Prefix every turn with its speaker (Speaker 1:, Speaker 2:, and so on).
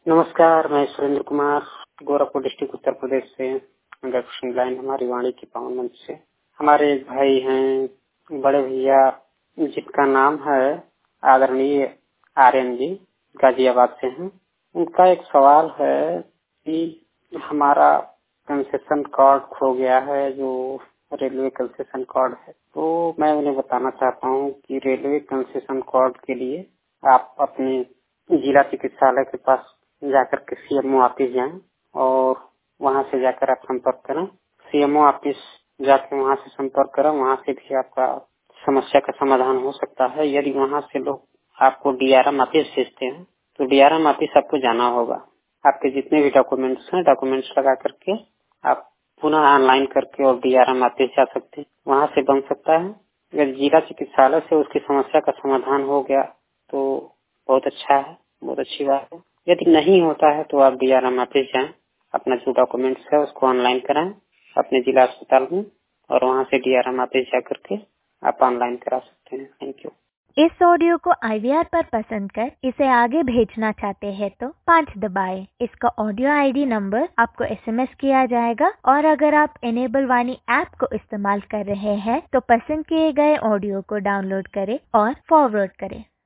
Speaker 1: नमस्कार, मैं सुरेंद्र कुमार गोरखपुर डिस्ट्रिक्ट उत्तर प्रदेश से अंडर लाइन हमारी वाणी की पावन मंच से। हमारे एक भाई हैं बड़े भैया जिनका नाम है आदरणीय आर्यन जी, गाजियाबाद से हैं। उनका एक सवाल है कि हमारा कंसेशन कार्ड खो गया है, जो रेलवे कंसेशन कार्ड है। तो मैं उन्हें बताना चाहता हूँ कि रेलवे कंसेशन कार्ड के लिए आप अपने जिला चिकित्सालय के पास जाकर के सीएमओ ऑफिस जाएं और वहां से जाकर आप संपर्क करें। सीएमओ ऑफिस जाकर वहां से संपर्क करें, वहां से भी आपका समस्या का समाधान हो सकता है। यदि वहां से लोग आपको डीआरएम ऑफिस भेजते हैं तो डीआरएम ऑफिस आपको जाना होगा। आपके जितने भी डॉक्यूमेंट्स हैं, डॉक्यूमेंट्स लगा करके आप पुनः ऑनलाइन करके और डीआरएम ऑफिस जा सकते हैं, वहां से बन सकता है। अगर जिला चिकित्सालय से उसकी समस्या का समाधान हो गया तो बहुत अच्छा है, बहुत अच्छी बात है। यदि नहीं होता है तो आप डीआरएम ऑफिस जाएं, अपना जो डॉक्यूमेंट्स है उसको ऑनलाइन कराएं अपने जिला अस्पताल में और वहां से डीआरएम ऑफिस जा करके आप ऑनलाइन करा सकते हैं। Thank you.
Speaker 2: इस ऑडियो को IVR पर पसंद कर इसे आगे भेजना चाहते हैं तो 5 दबाएं। इसका ऑडियो ID नंबर आपको SMS किया जाएगा और अगर आप इनेबल वाणी ऐप को इस्तेमाल कर रहे हैं तो पसंद किए गए ऑडियो को डाउनलोड करें और फॉरवर्ड करें।